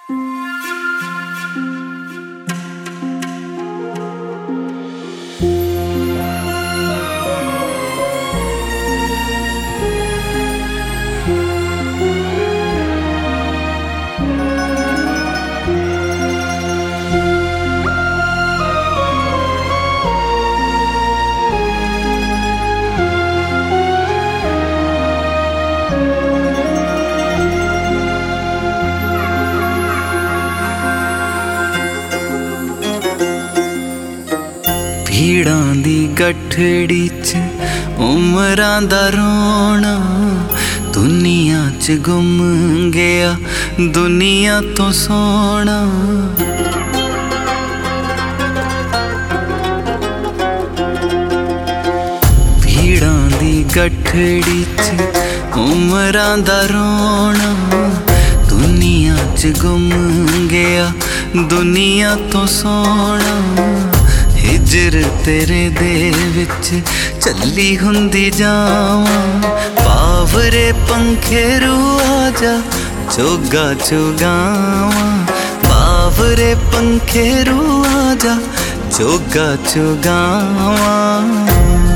भीड़ां दी गठड़ी च उमरां दा रोना, दुनिया च गुम गया दुनिया तो सोना। भीड़ां दी गठड़ी च उमरां दा रोना, दुनिया च गुम गया दुनिया तो सोना। हिजर तेरे दे विच चली हुंदी जावां, बावरे पंखेरू आजा चोगा चुगावां। बावरे पंखेरू आजा चोगा चुगावां।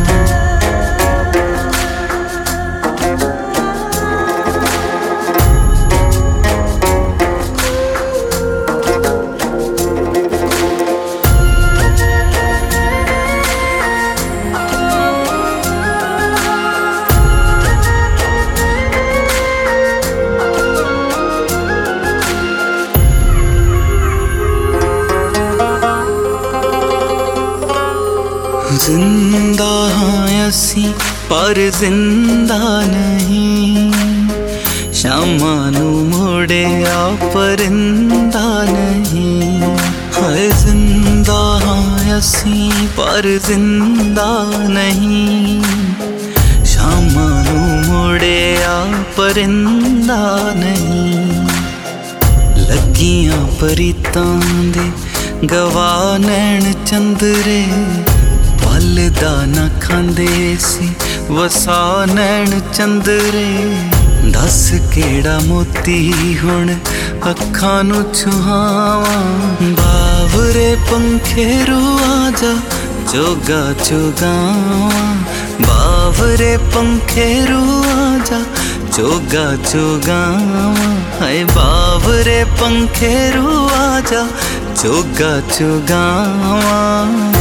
जिंदा हाँ असी पर जिंदा नहीं, शामां नूं मुड़े आ परिंदा नहीं। हाय जिंदा हाँ असी पर जिंदा नहीं, शामां नूं मुड़े आ परिंदा नहीं। लगियां परीतां दे गवा नैन चंदरे, पलदा ना खांदे सी वसा नैन चंदरे। दस केड़ा मोती हुण अखां नूं छुहावां, बावरे पंखेरू आजा चोगा चुगावां। बावरे पंखेरू आजा चोगा चुगावां। हाय बावरे पंखेरू आजा चोगा चुगावां।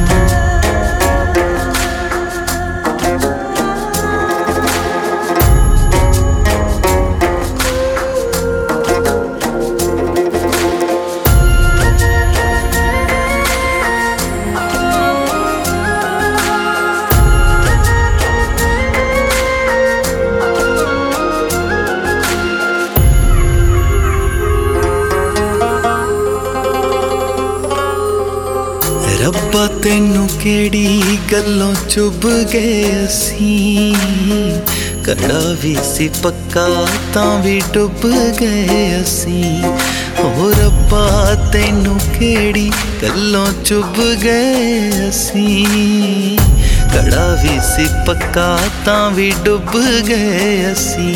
रब्बा तेनू केड़ी गल्लों चुभ गए असी, कड़ा भी सी पक्का तां भी डुब गए असी। ओ रब्बा तेनू केड़ी गल्लों चुभ गए असी, कड़ा भी सी पक्का तां भी डुब गए असी।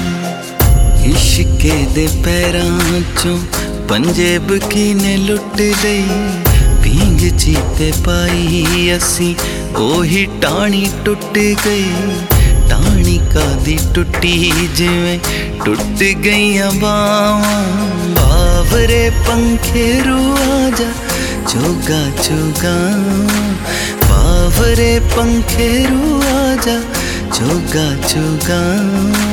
इश्के दे पैरां चों पंजेब कीने लुट लई, भींग चीते पाई असी ओही टाणी टुट गई। टाणी कादी टुटी जिवें टुट गईयां बावां, बावरे पंखेरू आजा चोगा चुगावां। बावरे पंखेरू आजा चोगा चुगावां।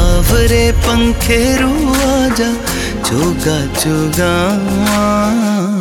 बावरे पंखेरू आजा चोगा चुगावां।